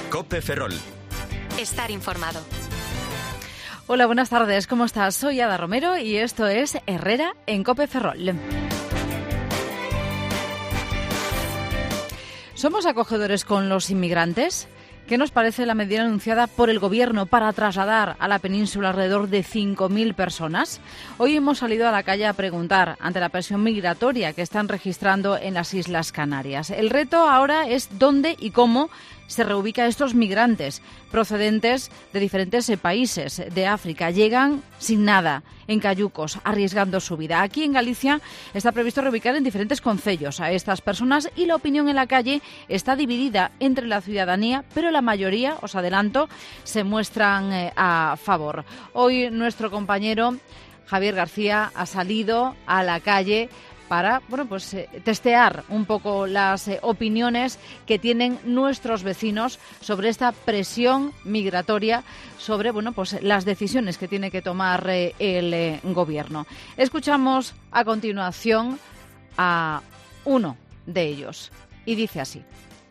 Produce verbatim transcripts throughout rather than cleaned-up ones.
COPE Ferrol. Estar informado. Hola, buenas tardes, ¿cómo estás? Soy Ada Romero y esto es Herrera en COPE Ferrol. ¿Somos acogedores con los inmigrantes? ¿Qué nos parece la medida anunciada por el Gobierno para trasladar a la península alrededor de cinco mil personas? Hoy hemos salido a la calle a preguntar ante la presión migratoria que están registrando en las Islas Canarias. El reto ahora es dónde y cómo se reubica a estos migrantes procedentes de diferentes países de África. Llegan sin nada, en cayucos, arriesgando su vida. Aquí en Galicia está previsto reubicar en diferentes concellos a estas personas y la opinión en la calle está dividida entre la ciudadanía, pero la mayoría, os adelanto, se muestran eh, a favor. Hoy nuestro compañero Javier García ha salido a la calle para bueno, pues, eh, testear un poco las eh, opiniones que tienen nuestros vecinos sobre esta presión migratoria, sobre bueno, pues, las decisiones que tiene que tomar eh, el eh, Gobierno. Escuchamos a continuación a uno de ellos y dice así.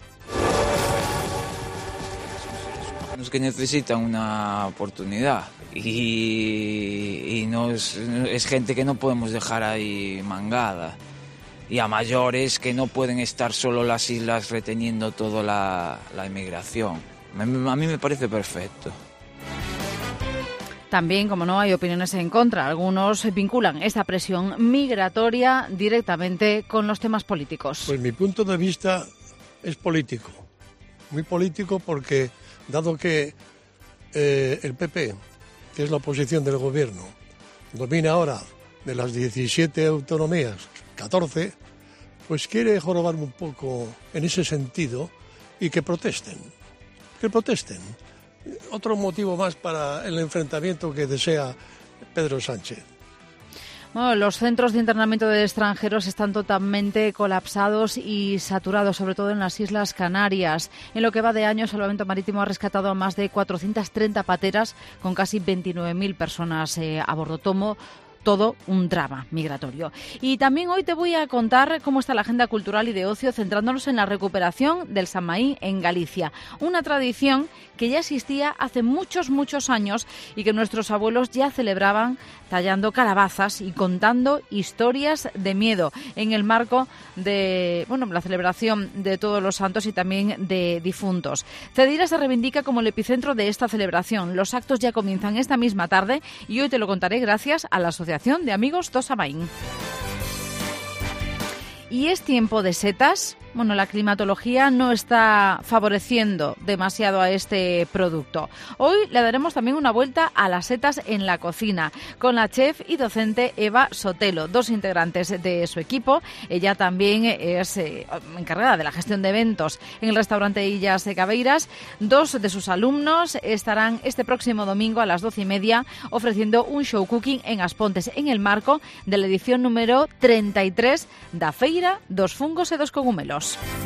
Los que necesitan una oportunidad y, y no es, es gente que no podemos dejar ahí mangada, y a mayores que no pueden estar solo las islas reteniendo toda la, la inmigración. A mí me parece perfecto. También, como no, hay opiniones en contra. Algunos vinculan esta presión migratoria directamente con los temas políticos. Pues mi punto de vista es político, muy político, porque dado que eh, el P P, que es la oposición del Gobierno, domina ahora de las diecisiete autonomías, catorce, pues quiere jorobarme un poco en ese sentido y que protesten, que protesten. Otro motivo más para el enfrentamiento que desea Pedro Sánchez. Bueno, los centros de internamiento de extranjeros están totalmente colapsados y saturados, sobre todo en las Islas Canarias. En lo que va de año, Salvamento Marítimo ha rescatado a más de cuatrocientas treinta pateras con casi veintinueve mil personas eh, a bordo. Tomo todo un drama migratorio. Y también hoy te voy a contar cómo está la agenda cultural y de ocio, centrándonos en la recuperación del Samaín en Galicia. Una tradición que ya existía hace muchos, muchos años y que nuestros abuelos ya celebraban tallando calabazas y contando historias de miedo en el marco de bueno, la celebración de Todos los Santos y también de difuntos. Cedira se reivindica como el epicentro de esta celebración. Los actos ya comienzan esta misma tarde y hoy te lo contaré gracias a la Asociación de Amigos do Samaín. ¿Y es tiempo de setas? Bueno, la climatología no está favoreciendo demasiado a este producto. Hoy le daremos también una vuelta a las setas en la cocina con la chef y docente Eva Sotelo, dos integrantes de su equipo. Ella también es eh, encargada de la gestión de eventos en el restaurante Illas de Cabeiras. Dos de sus alumnos estarán este próximo domingo a las doce y media ofreciendo un show cooking en Aspontes en el marco de la edición número treinta y tres da Feira dos Fungos e dos Cogumelos.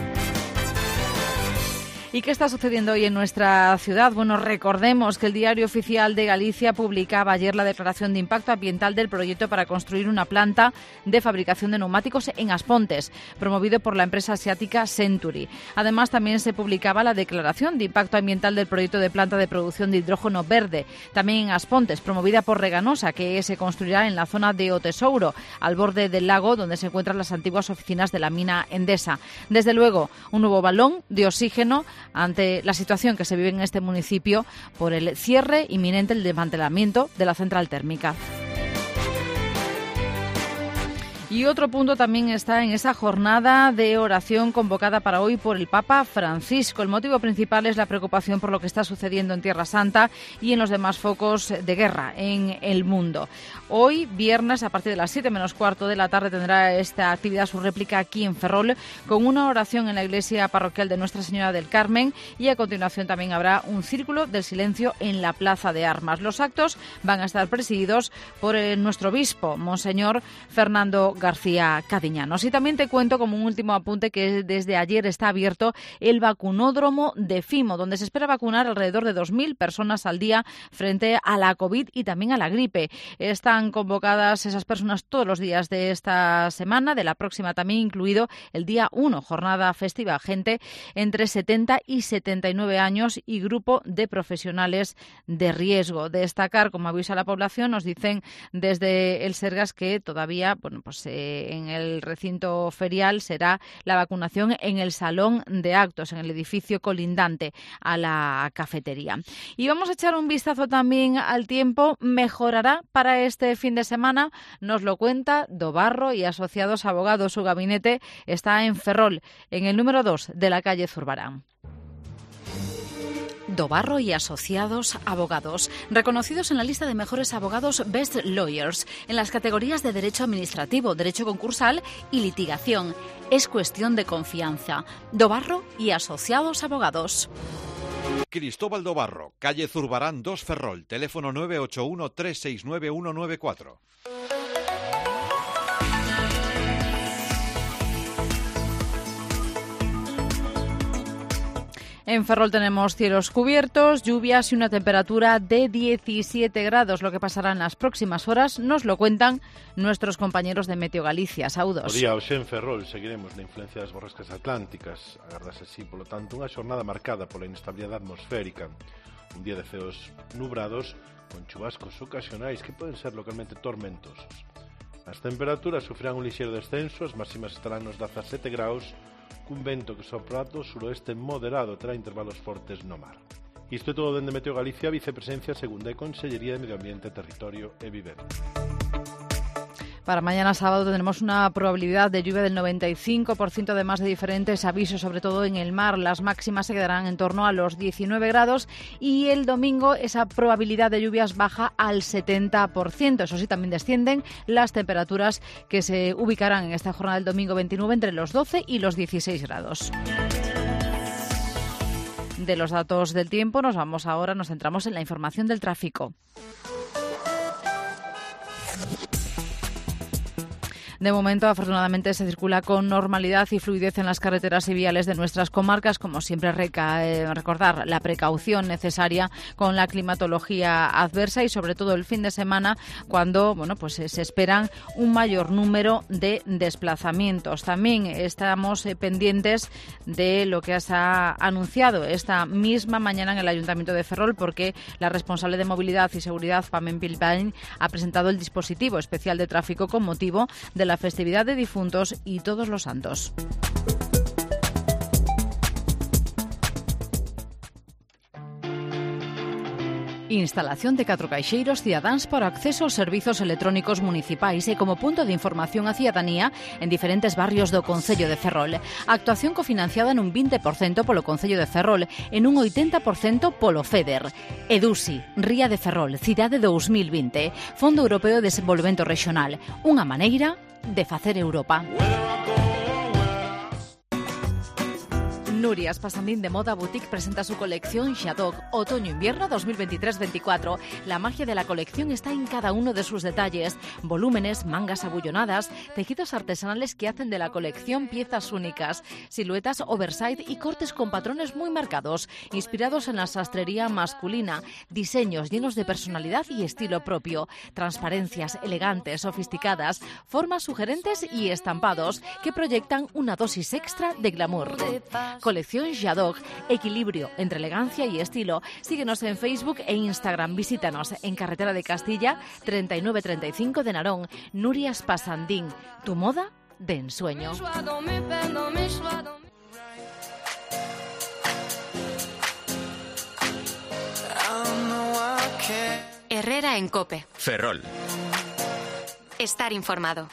¿Y qué está sucediendo hoy en nuestra ciudad? Bueno, recordemos que el Diario Oficial de Galicia publicaba ayer la declaración de impacto ambiental del proyecto para construir una planta de fabricación de neumáticos en Aspontes, promovido por la empresa asiática Century. Además, también se publicaba la declaración de impacto ambiental del proyecto de planta de producción de hidrógeno verde, también en Aspontes, promovida por Reganosa, que se construirá en la zona de O Tesouro, al borde del lago donde se encuentran las antiguas oficinas de la mina Endesa. Desde luego, un nuevo balón de oxígeno ante la situación que se vive en este municipio por el cierre inminente, el desmantelamiento de la central térmica. Y otro punto también está en esa jornada de oración convocada para hoy por el Papa Francisco. El motivo principal es la preocupación por lo que está sucediendo en Tierra Santa y en los demás focos de guerra en el mundo. Hoy, viernes, a partir de las siete menos cuarto de la tarde, tendrá esta actividad su réplica aquí en Ferrol, con una oración en la iglesia parroquial de Nuestra Señora del Carmen, y a continuación también habrá un círculo del silencio en la Plaza de Armas. Los actos van a estar presididos por el, nuestro obispo, Monseñor Fernando García Cadiñanos. Y también te cuento como un último apunte que desde ayer está abierto el vacunódromo de Fimo, donde se espera vacunar alrededor de dos mil personas al día frente a la COVID y también a la gripe. Están convocadas esas personas todos los días de esta semana, de la próxima también incluido el día uno, jornada festiva. Gente entre setenta y setenta y nueve años y grupo de profesionales de riesgo. Destacar, como avisa la población, nos dicen desde el Sergas que todavía, bueno, pues eh, en el recinto ferial será la vacunación en el salón de actos, en el edificio colindante a la cafetería. Y vamos a echar un vistazo también al tiempo. ¿Mejorará para este fin de semana? Nos lo cuenta Dobarro y Asociados Abogados. Su gabinete está en Ferrol, en el número dos de la calle Zurbarán. Dobarro y Asociados Abogados, reconocidos en la lista de mejores abogados Best Lawyers en las categorías de Derecho Administrativo, Derecho Concursal y Litigación. Es cuestión de confianza. Dobarro y Asociados Abogados. Cristóbal Dobarro, calle Zurbarán dos Ferrol, teléfono nueve ocho uno, tres seis nueve, uno nueve cuatro. En Ferrol tenemos cielos cubiertos, lluvias y una temperatura de diecisiete grados. Lo que pasará en las próximas horas nos lo cuentan nuestros compañeros de Meteo Galicia. Saúdos. O día hoxe en Ferrol seguiremos na influencia das borrascas atlánticas. Agardase así, polo tanto, unha xornada marcada pola inestabilidade atmosférica. Un día de ceos nubrados con chubascos ocasionais que poden ser localmente tormentosos. As temperaturas sufrirán un lixeiro descenso, as máximas estarán nos dezasete graus, cun vento que sopra do suroeste moderado terá intervalos fortes no mar. Isto é todo dende Meteo Galicia, vicepresencia segunda e Consellería de Medio Ambiente, Territorio e Vivenda. Para mañana sábado tendremos una probabilidad de lluvia del noventa y cinco por ciento, además de diferentes avisos, sobre todo en el mar. Las máximas se quedarán en torno a los diecinueve grados y el domingo esa probabilidad de lluvias baja al setenta por ciento. Eso sí, también descienden las temperaturas que se ubicarán en esta jornada del domingo veintinueve entre los doce y los dieciséis grados. De los datos del tiempo nos vamos ahora, nos centramos en la información del tráfico. De momento, afortunadamente, se circula con normalidad y fluidez en las carreteras y viales de nuestras comarcas. Como siempre, reca- eh, recordar la precaución necesaria con la climatología adversa y, sobre todo, el fin de semana, cuando bueno, pues eh, se esperan un mayor número de desplazamientos. También estamos eh, pendientes de lo que se ha anunciado esta misma mañana en el Ayuntamiento de Ferrol, porque la responsable de Movilidad y Seguridad, Pamén Pilpain, ha presentado el dispositivo especial de tráfico con motivo de la la festividad de difuntos y Todos los Santos. Instalación de catro caixeiros cidadáns para acceso aos servizos electrónicos municipais e como punto de información á cidadanía en diferentes barrios do Concello de Ferrol. Actuación cofinanciada nun vinte por cento polo Concello de Ferrol e nun oitenta por cento polo FEDER. EDUSI, Ría de Ferrol, Cidade dous mil vinte, Fondo Europeo de Desenvolvemento Regional, unha maneira de facer Europa. Nurias Pasandín de Moda Boutique presenta su colección Shadok Otoño-Invierno dos mil veintitrés veinticuatro. La magia de la colección está en cada uno de sus detalles. Volúmenes, mangas abullonadas, tejidos artesanales que hacen de la colección piezas únicas, siluetas oversize y cortes con patrones muy marcados, inspirados en la sastrería masculina, diseños llenos de personalidad y estilo propio, transparencias elegantes, sofisticadas, formas sugerentes y estampados que proyectan una dosis extra de glamour. Colección Shadok, equilibrio entre elegancia y estilo. Síguenos en Facebook e Instagram. Visítanos en Carretera de Castilla, treinta y nueve treinta y cinco de Narón. Nurias Pasandín, tu moda de ensueño. Herrera en COPE. Ferrol. Estar informado.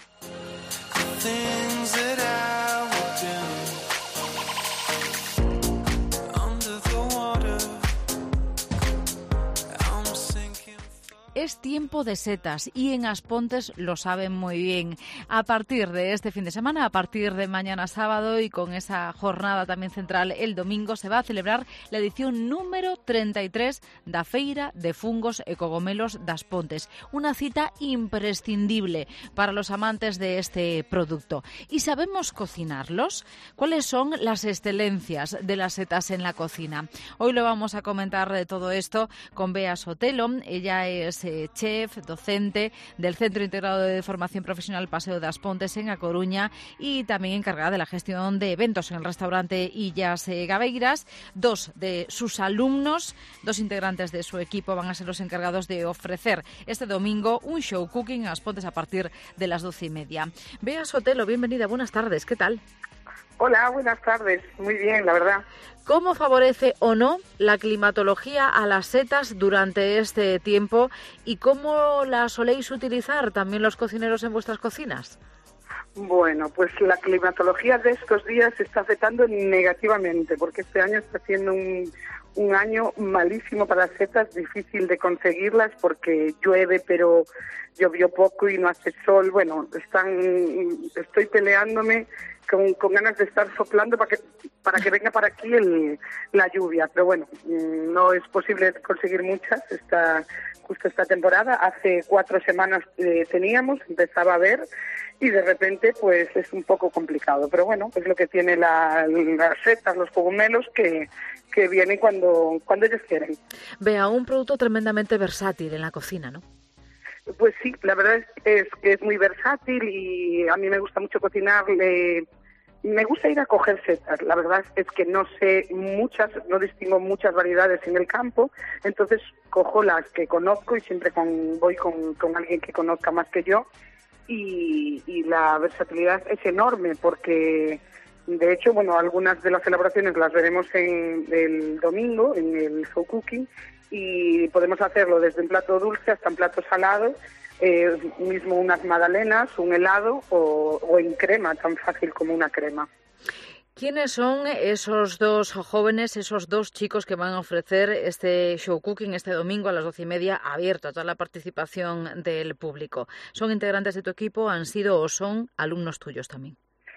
Es tiempo de setas y en Aspontes lo saben muy bien. A partir de este fin de semana, a partir de mañana sábado y con esa jornada también central el domingo, se va a celebrar la edición número treinta y tres da Feira de Fungos e Cogomelos das Pontes. Una cita imprescindible para los amantes de este producto. ¿Y sabemos cocinarlos? ¿Cuáles son las excelencias de las setas en la cocina? Hoy lo vamos a comentar de todo esto con Bea Sotelo. Ella es eh, chef, docente del Centro Integrado de Formación Profesional Paseo das Pontes en A Coruña y también encargada de la gestión de eventos en el restaurante Illas eh, Gabeiras. Dos de sus alumnos, dos integrantes de su equipo, van a ser los encargados de ofrecer este domingo un show cooking a Aspontes a partir de las doce y media. Bea Sotelo, bienvenida, buenas tardes, ¿qué tal? Hola, buenas tardes. Muy bien, la verdad. ¿Cómo favorece o no la climatología a las setas durante este tiempo y cómo la soléis utilizar también los cocineros en vuestras cocinas? Bueno, pues la climatología de estos días está afectando negativamente porque este año está siendo un, un año malísimo para las setas, difícil de conseguirlas porque llueve, pero llovió poco y no hace sol. Bueno, están, estoy peleándome Con, con ganas de estar soplando para que para que venga para aquí el, la lluvia, pero bueno, no es posible conseguir muchas esta justo esta temporada. Hace cuatro semanas eh, teníamos, empezaba a ver y de repente pues es un poco complicado, pero bueno, es lo que tiene la, las setas, los cogumelos que, que vienen cuando, cuando ellos quieren. Vea, un producto tremendamente versátil en la cocina, ¿no? Pues sí, la verdad es, es que es muy versátil y a mí me gusta mucho cocinar. Eh, me gusta ir a coger setas. La verdad es que no sé muchas, no distingo muchas variedades en el campo, entonces cojo las que conozco y siempre con, voy con, con alguien que conozca más que yo y, y la versatilidad es enorme porque de hecho, bueno, algunas de las elaboraciones las veremos en el domingo en el show cooking. Y podemos hacerlo desde un plato dulce hasta un plato salado, eh, mismo unas magdalenas, un helado o, o en crema, tan fácil como una crema. ¿Quiénes son esos dos jóvenes, esos dos chicos que van a ofrecer este show cooking este domingo a las doce y media, abierto a toda la participación del público? ¿Son integrantes de tu equipo, han sido o son alumnos tuyos también?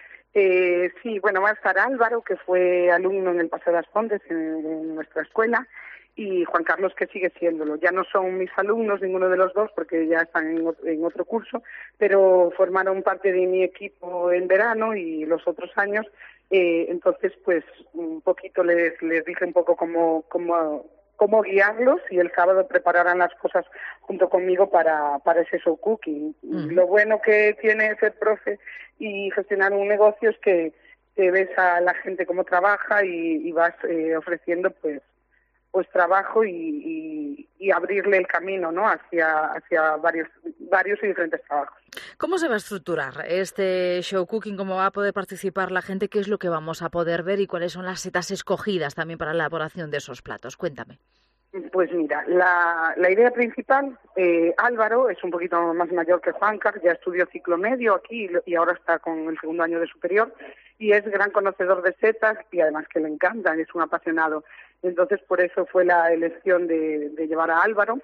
Eh, sí, bueno, va a estar Álvaro, que fue alumno en el Paseo das Pontes, en, en nuestra escuela, y Juan Carlos, que sigue siéndolo. Ya no son mis alumnos, ninguno de los dos, porque ya están en otro, en otro curso, pero formaron parte de mi equipo en verano y los otros años, eh, entonces pues un poquito les, les dije un poco cómo, cómo, cómo guiarlos y el sábado prepararán las cosas junto conmigo para, para ese show cooking. Uh-huh. Lo bueno que tiene ser profe y gestionar un negocio es que, que ves a la gente cómo trabaja y, y vas eh, ofreciendo pues pues trabajo y, y, y abrirle el camino, ¿no? hacia hacia varios varios y diferentes trabajos. ¿Cómo se va a estructurar este show cooking? ¿Cómo va a poder participar la gente? ¿Qué es lo que vamos a poder ver y cuáles son las setas escogidas también para la elaboración de esos platos? Cuéntame. Pues mira, la, la idea principal, eh, Álvaro es un poquito más mayor que Juancar, ya estudió ciclo medio aquí y ahora está con el segundo año de superior y es gran conocedor de setas y además que le encantan, es un apasionado. Entonces por eso fue la elección de, de llevar a Álvaro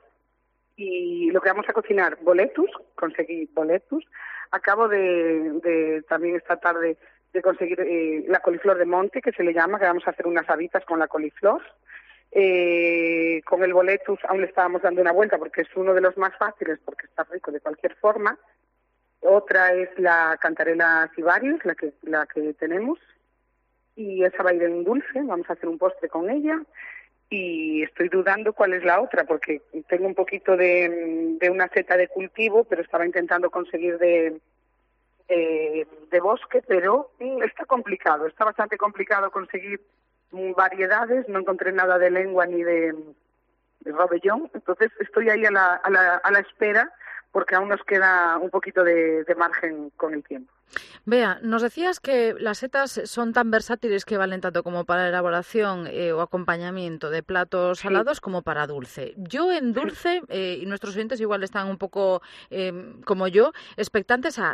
y lo que vamos a cocinar, boletus, conseguí boletus, acabo de, de también esta tarde de conseguir eh, la coliflor de monte, que se le llama, que vamos a hacer unas habitas con la coliflor. Eh, con el boletus aún le estábamos dando una vuelta porque es uno de los más fáciles porque está rico de cualquier forma. Otra es la cantarela cibarius, la que la que tenemos, y esa va a ir en dulce, vamos a hacer un postre con ella y estoy dudando cuál es la otra porque tengo un poquito de, de una seta de cultivo, pero estaba intentando conseguir de, de, de bosque, pero está complicado, está bastante complicado conseguir variedades, no encontré nada de lengua ni de, de robellón, entonces estoy ahí a la, a la, a la espera porque aún nos queda un poquito de, de margen con el tiempo. Bea, nos decías que las setas son tan versátiles que valen tanto como para elaboración eh, o acompañamiento de platos salados sí. como para dulce. Yo en dulce, eh, y nuestros oyentes igual están un poco eh, como yo, expectantes a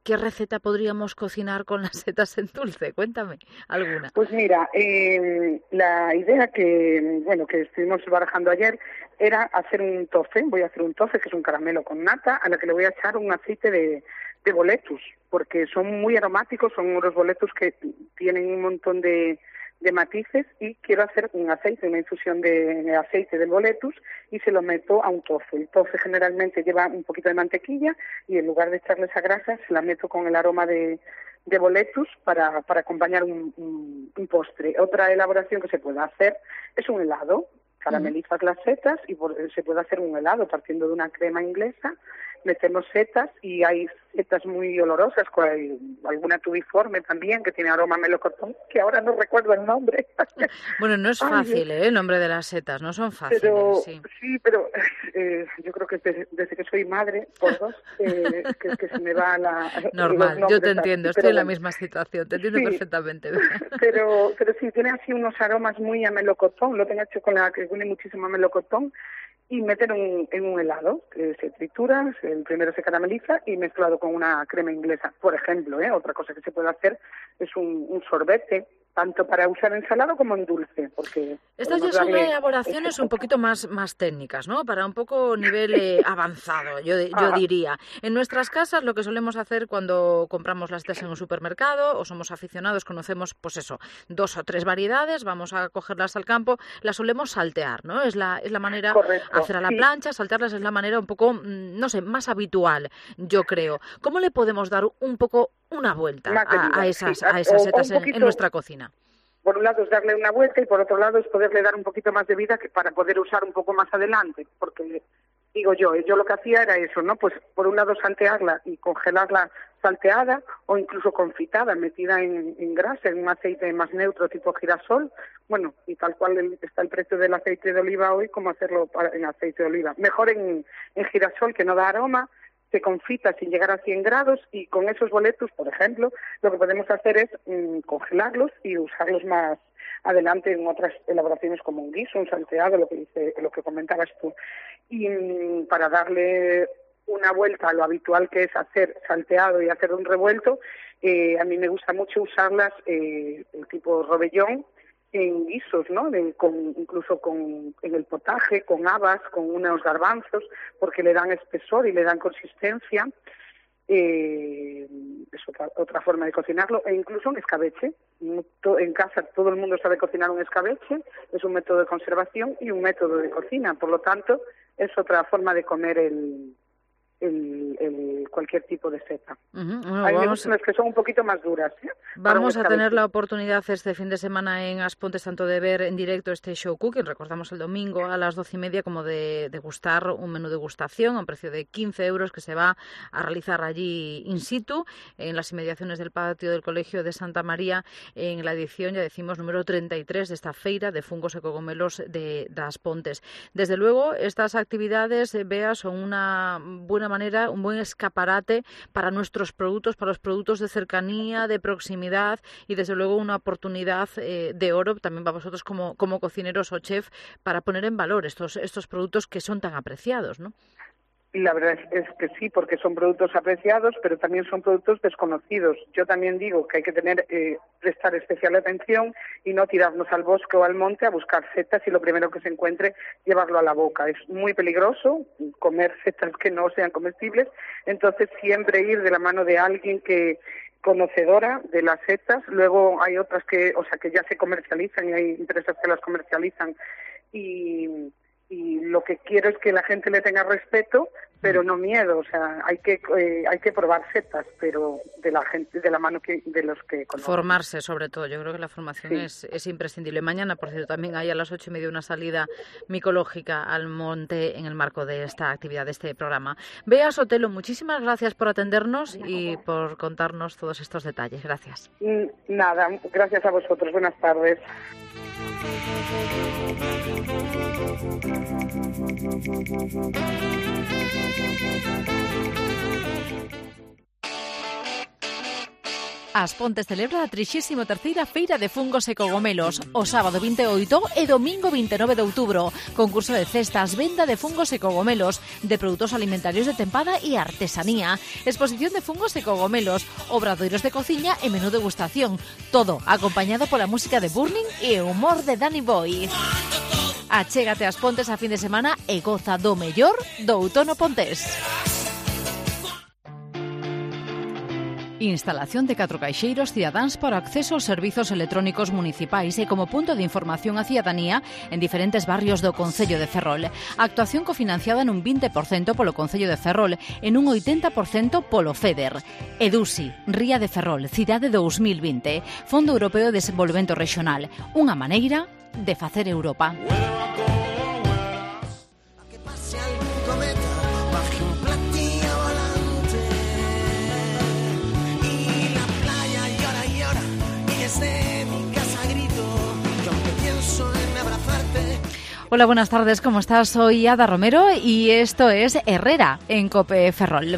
¿qué receta podríamos cocinar con las setas en dulce? Cuéntame alguna. Pues mira, eh, la idea que, bueno, que estuvimos barajando ayer era hacer un tofe. Voy a hacer un tofe, que es un caramelo con nata, a la que le voy a echar un aceite de, de boletus, porque son muy aromáticos, son unos boletus que tienen un montón de, de matices, y quiero hacer un aceite, una infusión de aceite del boletus, y se lo meto a un tofe. El tofe generalmente lleva un poquito de mantequilla, y en lugar de echarle esa grasa, se la meto con el aroma de, de boletus para, para acompañar un, un, un postre. Otra elaboración que se puede hacer es un helado. Caramelizas las setas y por, se puede hacer un helado partiendo de una crema inglesa. Metemos setas, y hay setas muy olorosas, hay alguna tubiforme también que tiene aroma a melocotón, que ahora no recuerdo el nombre. Bueno, no es fácil, Ay, ¿eh? El nombre de las setas, no son fáciles. Pero, sí. sí, pero eh, yo creo que desde, desde que soy madre, por dos, eh, que, que se me va la... Normal, yo te entiendo, así, estoy en la bueno, misma situación, te entiendo sí, perfectamente. Pero, pero sí, tiene así unos aromas muy a melocotón, lo tengo hecho con la que tiene muchísimo a melocotón, y meter un, en un helado, que se tritura, el primero se carameliza y mezclado con una crema inglesa. Por ejemplo, ¿eh? Otra cosa que se puede hacer es un, un sorbete, tanto para usar en salado como en dulce. Porque estas ya son elaboraciones un poquito más, más técnicas, ¿no? Para un poco nivel eh, avanzado, yo, yo ah. diría. En nuestras casas lo que solemos hacer cuando compramos las setas en un supermercado, o somos aficionados, conocemos, pues eso, dos o tres variedades, vamos a cogerlas al campo, las solemos saltear, ¿no? Es la, es la manera, Correcto, hacer a la sí. plancha, saltearlas es la manera un poco, no sé, más habitual, yo creo. ¿Cómo le podemos dar un poco una vuelta a, a esas, sí, a esas setas en, en nuestra cocina? Por un lado es darle una vuelta, y por otro lado es poderle dar un poquito más de vida, que para poder usar un poco más adelante, porque digo yo, yo lo que hacía era eso, ¿no? Pues por un lado saltearla y congelarla salteada, o incluso confitada, metida en, en grasa, en un aceite más neutro tipo girasol, bueno, y tal cual el, está el precio del aceite de oliva hoy, como hacerlo para, en aceite de oliva. Mejor en, en girasol, que no da aroma, se confita sin llegar a cien grados, y con esos boletus, por ejemplo, lo que podemos hacer es mmm, congelarlos y usarlos más adelante en otras elaboraciones, como un guiso, un salteado, lo que dice, lo que comentabas tú. Y mmm, para darle una vuelta a lo habitual que es hacer salteado y hacer un revuelto, eh, a mí me gusta mucho usarlas eh, el tipo robellón, en guisos, ¿no? De, con, incluso con, en el potaje, con habas, con unos garbanzos, porque le dan espesor y le dan consistencia. Eh, es otra, otra forma de cocinarlo, e incluso en escabeche. En casa todo el mundo sabe cocinar un escabeche, es un método de conservación y un método de cocina, por lo tanto es otra forma de comer el... El, el, cualquier tipo de seta. Uh-huh. Bueno, hay vamos... unas que son un poquito más duras. ¿eh? Vamos a tener la oportunidad este fin de semana en Aspontes tanto de ver en directo este show cooking, recordamos el domingo a las doce y media, como de degustar un menú de degustación a un precio de quince euros que se va a realizar allí in situ en las inmediaciones del patio del Colegio de Santa María, en la edición, ya decimos, número treinta y tres de esta feira de fungos e cogomelos de, de Aspontes. Desde luego, estas actividades, eh, Bea, son una buena manera, un buen escaparate para nuestros productos, para los productos de cercanía, de proximidad, y desde luego una oportunidad eh, de oro también para vosotros como, como cocineros o chef, para poner en valor estos, estos productos que son tan apreciados, ¿no? La verdad es que sí, porque son productos apreciados, pero también son productos desconocidos. Yo también digo que hay que tener, eh, prestar especial atención y no tirarnos al bosque o al monte a buscar setas y lo primero que se encuentre llevarlo a la boca. Es muy peligroso comer setas que no sean comestibles, entonces siempre ir de la mano de alguien que conocedora de las setas. Luego hay otras que, o sea, que ya se comercializan, y hay empresas que las comercializan, y y lo que quiero es que la gente le tenga respeto, pero no miedo. O sea, hay que eh, hay que probar setas, pero de la gente, de la mano que, de los que conocen. Formarse, sobre todo. Yo creo que la formación sí. es, es imprescindible. Mañana, por cierto, también hay a las ocho y media una salida micológica al monte en el marco de esta actividad, de este programa. Bea Sotelo, muchísimas gracias por atendernos y por contarnos todos estos detalles. Gracias. Nada, gracias a vosotros. Buenas tardes. As Pontes celebra a trixésima terceira Feira de Fungos e Cogomelos o sábado vinte e oito e domingo vinte e nove de outubro. Concurso de cestas, venda de fungos e cogomelos, de produtos alimentarios de tempada e artesanía, exposición de fungos e cogomelos, obradoiros de cociña e menú degustación. Todo acompañado pola música de Burning e o humor de Danny Boy. Achégate ás Pontes a fin de semana e goza do mellor do outono pontés. Instalación de catro caixeiros cidadáns para acceso aos servizos electrónicos municipais e como punto de información á cidadanía en diferentes barrios do Concello de Ferrol. Actuación cofinanciada nun vinte por cento polo Concello de Ferrol e nun oitenta por cento polo FEDER. EDUSI, Ría de Ferrol, Cidade dous mil vinte, Fondo Europeo de Desenvolvemento Regional, unha maneira de facer Europa. Hola, buenas tardes, ¿cómo estás? Soy Ada Romero y esto es Herrera en COPE Ferrol.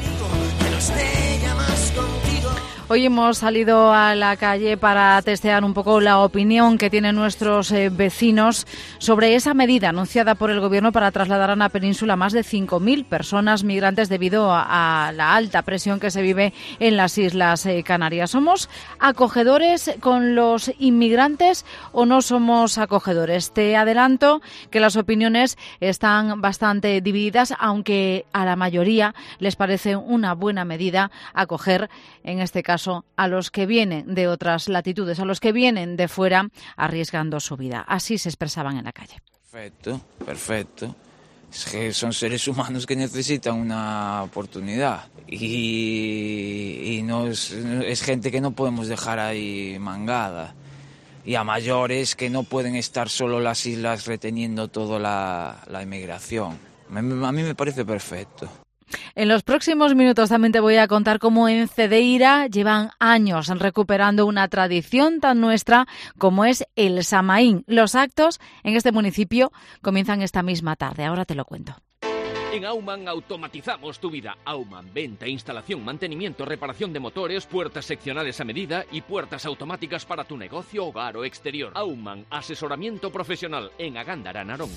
Hoy hemos salido a la calle para testear un poco la opinión que tienen nuestros eh, vecinos sobre esa medida anunciada por el Gobierno para trasladar a la península más de cinco mil personas migrantes debido a, a la alta presión que se vive en las Islas eh, Canarias. ¿Somos acogedores con los inmigrantes o no somos acogedores? Te adelanto que las opiniones están bastante divididas, aunque a la mayoría les parece una buena medida acoger, en este caso, a los que vienen de otras latitudes, a los que vienen de fuera arriesgando su vida. Así se expresaban en la calle. Perfecto, perfecto. Es que son seres humanos que necesitan una oportunidad y, y no es, es gente que no podemos dejar ahí mangada. Y a mayores que no pueden estar solo las islas reteniendo toda la, la inmigración. A mí me parece perfecto. En los próximos minutos también te voy a contar cómo en Cedeira llevan años recuperando una tradición tan nuestra como es el Samaín. Los actos en este municipio comienzan esta misma tarde. Ahora te lo cuento. En Aumann automatizamos tu vida. Aumann, venta, instalación, mantenimiento, reparación de motores, puertas seccionales a medida y puertas automáticas para tu negocio, hogar o exterior. Aumann, asesoramiento profesional en Agándara, Narón.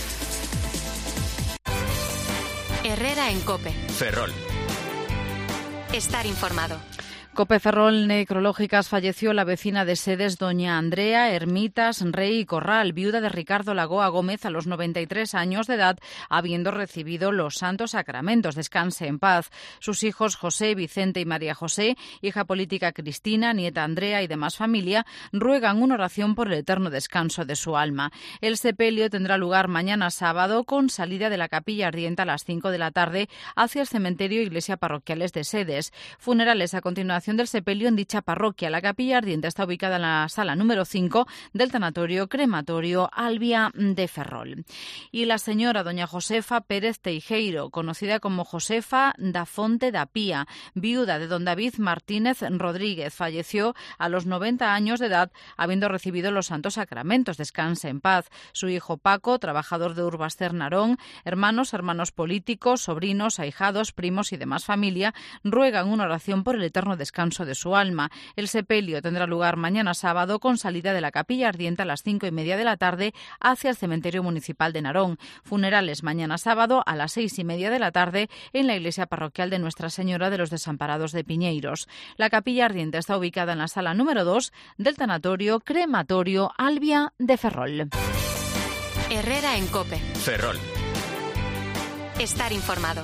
Herrera en COPE. Ferrol. Estar informado. COPE Ferrol Necrológicas falleció la vecina de Sedes, doña Andrea Ermitas Rey Corral, viuda de Ricardo Lagoa Gómez a los noventa y tres años de edad, habiendo recibido los santos sacramentos. Descanse en paz. Sus hijos José, Vicente y María José, hija política Cristina, nieta Andrea y demás familia, ruegan una oración por el eterno descanso de su alma. El sepelio tendrá lugar mañana sábado con salida de la capilla ardiente a las cinco de la tarde hacia el cementerio Iglesia Parroquiales de Sedes. Funerales a continuación del sepelio en dicha parroquia. La capilla ardiente está ubicada en la sala número cinco del tanatorio crematorio Albia de Ferrol. Y la señora doña Josefa Pérez Teijeiro, conocida como Josefa da Fonte da Pía, viuda de don David Martínez Rodríguez, falleció a los noventa años de edad, habiendo recibido los santos sacramentos. Descanse en paz. Su hijo Paco, trabajador de Urbaster Narón, hermanos, hermanos políticos, sobrinos, ahijados, primos y demás familia, ruegan una oración por el eterno descanso de su alma. El sepelio tendrá lugar mañana sábado con salida de la capilla ardiente a las cinco y media de la tarde hacia el cementerio municipal de Narón. Funerales mañana sábado a las seis y media de la tarde en la iglesia parroquial de Nuestra Señora de los Desamparados de Piñeiros. La capilla ardiente está ubicada en la sala número dos del tanatorio crematorio Albia de Ferrol. Herrera en COPE. Ferrol. Estar informado.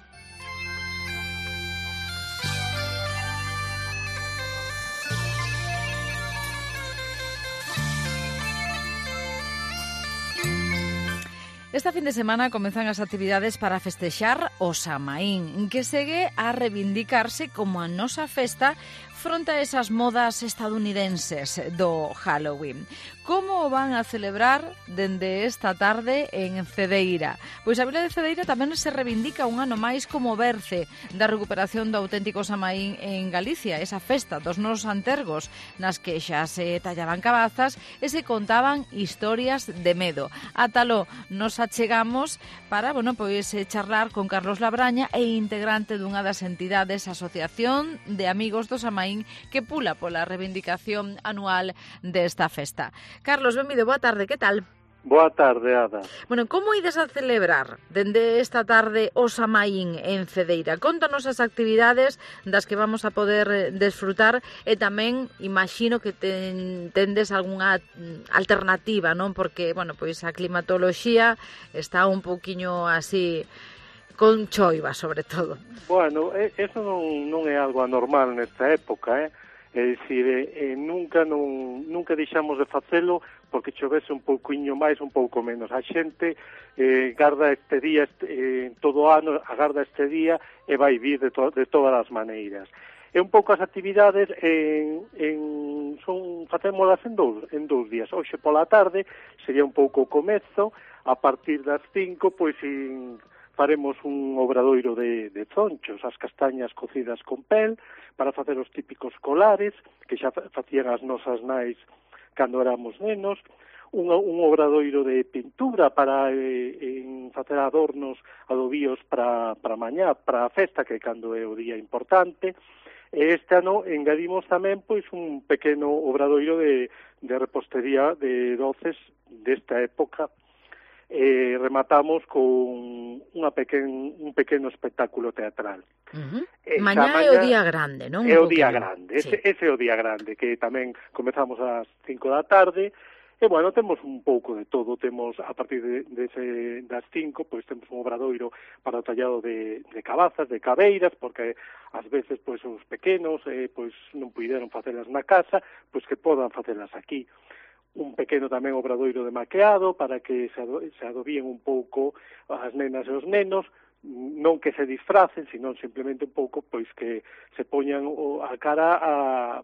Esta fin de semana comenzan as actividades para festexar o Samaín, que segue a reivindicarse como a nosa festa fronte a esas modas estadounidenses do Halloween. Como o van a celebrar dende esta tarde en Cedeira? Pois a vila de Cedeira tamén se reivindica un ano máis como berce da recuperación do auténtico Samaín en Galicia, esa festa dos nosos antergos, nas que xa se tallaban cabazas e se contaban historias de medo. Átalo nos achegamos para, bueno, pois charlar con Carlos Labraña e integrante dunha das entidades Asociación de Amigos do Samaín Samaín, que pula pola reivindicación anual desta festa. Carlos, benvido, boa tarde, que tal? Boa tarde, Ada. Bueno, como ides a celebrar dende esta tarde o Samaín en Cedeira? Contanos as actividades das que vamos a poder desfrutar e tamén imagino que ten, tendes algunha alternativa, non? Porque, bueno, pois a climatoloxía está un pouquiño así con choiva, sobre todo. Bueno, eso non, non é algo anormal nesta época, eh? É dicir, eh, nunca non, nunca deixamos de facelo porque chovese un pouquiño máis, un pouco menos. A xente eh, garda este día, este, eh, todo o ano, agarda este día e vai vir de, to de todas as maneiras. E un pouco as actividades en, en, son, facémolas en dous, en dous días. Hoxe pola tarde sería un pouco o comezo, a partir das cinco, pois, in, faremos un obradoiro de, de zonchos, as castañas cocidas con pel, para facer os típicos colares, que xa facían as nosas nais cando éramos nenos, un, un obradoiro de pintura para eh, en facer adornos, adobíos para, para mañá, para a festa, que cando é o día importante. E este ano engadimos tamén pois un pequeno obradoiro de, de repostería de doces desta época. E rematamos con unha pequen, un pequeno espectáculo teatral. Uh-huh. Mañá é o día grande, non? É o día grande, ese, sí. ese é o día grande, que tamén comezamos ás cinco da tarde, e, bueno, temos un pouco de todo, temos, a partir de, de ese, das cinco, pois temos un obradoiro para o tallado de, de cabazas, de cabeiras, porque ás veces, pois, os pequenos, eh, pois, non puideron facelas na casa, pois que podan facelas aquí. Un pequeno tamén obradoiro de maqueado para que se, ado, se adobíen un pouco as nenas e os nenos, non que se disfracen, sino simplemente un pouco pois que se poñan a cara a,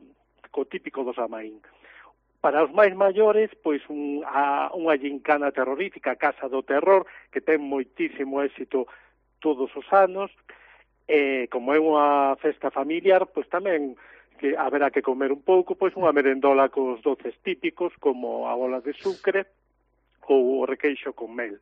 co típico do Samaín. Para os máis maiores, pois un, a, unha gincana terrorífica, a Casa do Terror, que ten moitísimo éxito todos os anos, e como é unha festa familiar, pois tamén que haberá que comer un pouco, pois unha merendola cos doces típicos, como a bola de sucre ou o requeixo con mel.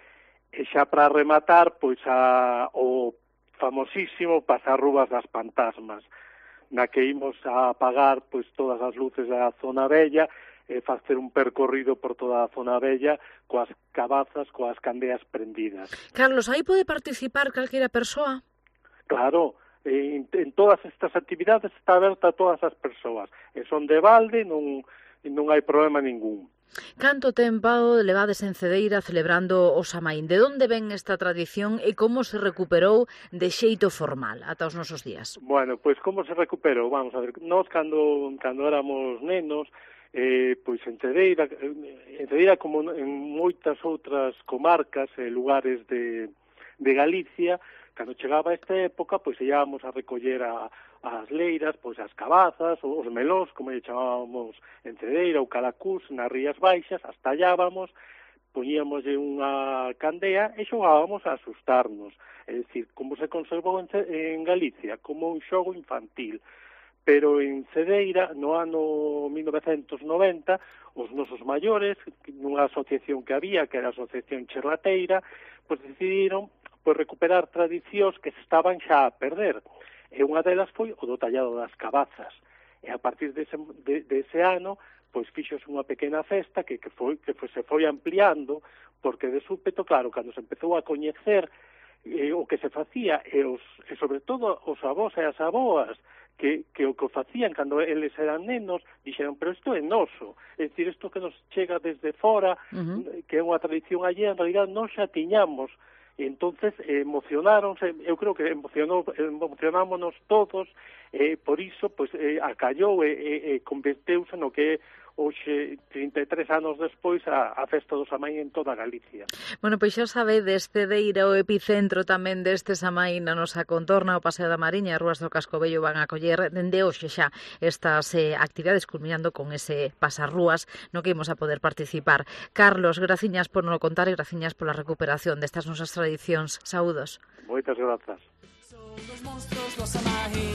E xa para rematar, pois a, o famosísimo Pasarrúas das Pantasmas, na que imos a apagar pois todas as luces da zona bella e facer un percorrido por toda a zona bella coas cabazas, coas candeas prendidas. Carlos, aí pode participar calquera persoa? Claro, En, en todas estas actividades está aberta a todas as persoas e son de balde, non, non hai problema ningún. Canto tempo levades en Cedeira celebrando o Samaín? De onde ven esta tradición e como se recuperou de xeito formal ata os nosos días? Bueno, pois como se recuperou? Vamos a ver, nós cando, cando éramos nenos, eh, pois en Cedeira, en Cedeira como en moitas outras comarcas e lugares de, de Galicia, cando chegaba esta época, pois íamos a recoller a, as leiras, pois as cabazas, os melóns, como lle chamábamos en Cedeira, ou calacús, nas Rías Baixas, as tallábamos, poñíamoslle unha candea e xogábamos a asustarnos. É dicir, como se conservou en, en Galicia, como un xogo infantil. Pero en Cedeira, no ano mil novecentos noventa, os nosos maiores, nunha asociación que había, que era a Asociación Cherrateira, pois decidiron pois recuperar tradicións que se estaban xa a perder. E unha delas foi o do tallado das cabazas. E a partir dese, de, dese ano, pois fixos unha pequena festa que, que, foi, que foi, se foi ampliando, porque de súpeto, claro, cando se empezou a coñecer eh, o que se facía, e, os, e sobre todo os avós e as aboas, que, que o que facían cando eles eran nenos, dixeron, pero isto é noso, é dicir, isto que nos chega desde fora, uh-huh. que é unha tradición allí, en realidad non xa tiñamos. E entonces eh, emocionáronse, eu creo que emocionou, emocionámonos todos, eh, por iso pois, eh, acallou e, e, e converteuse no que é hoxe, trinta e tres anos despois, a, a festa do Samaín en toda Galicia. Bueno, pois xa sabedes, Cedeira, o epicentro tamén deste Samaín na nosa contorna, o Paseo da Mariña, as Rúas do Cascobello van a coller dende hoxe xa estas eh, actividades, culminando con ese pasarrúas no que imos a poder participar. Carlos, graciñas por nos contar e graciñas pola recuperación destas nosas tradicións. Saúdos. Moitas grazas. Son os monstruos do Samaín.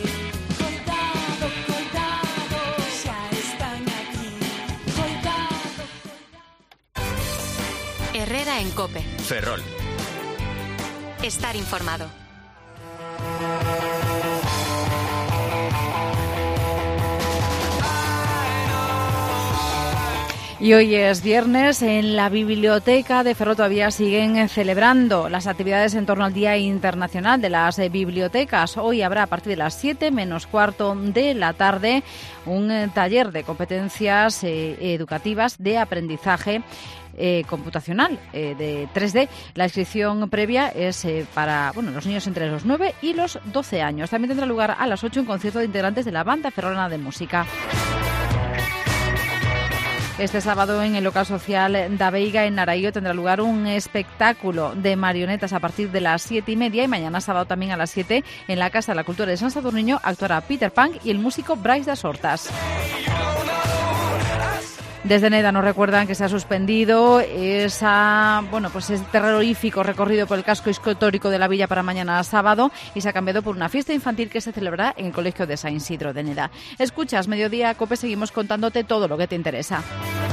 Coitado, coitado, xa están aquí. Coitado, coitado. Herrera en COPE. Ferrol. Estar informado. Y hoy es viernes, en la biblioteca de Ferrol todavía siguen celebrando las actividades en torno al Día Internacional de las Bibliotecas. Hoy habrá a partir de las siete menos cuarto de la tarde un eh, taller de competencias eh, educativas de aprendizaje Eh, computacional eh, de tres D. La inscripción previa es eh, para bueno, los niños entre los nueve y los doce años. También tendrá lugar a las ocho un concierto de integrantes de la Banda Ferrolana de Música. Este sábado en el local social da Veiga en Naraío tendrá lugar un espectáculo de marionetas a partir de las siete y media y mañana sábado también a las siete en la Casa de la Cultura de San Sadurniño actuará Peter Pan y el músico Brais das Hortas. Desde Neda nos recuerdan que se ha suspendido esa, bueno, pues ese terrorífico recorrido por el casco histórico de la villa para mañana sábado y se ha cambiado por una fiesta infantil que se celebrará en el Colegio de San Isidro de Neda. Escuchas Mediodía Cope, seguimos contándote todo lo que te interesa.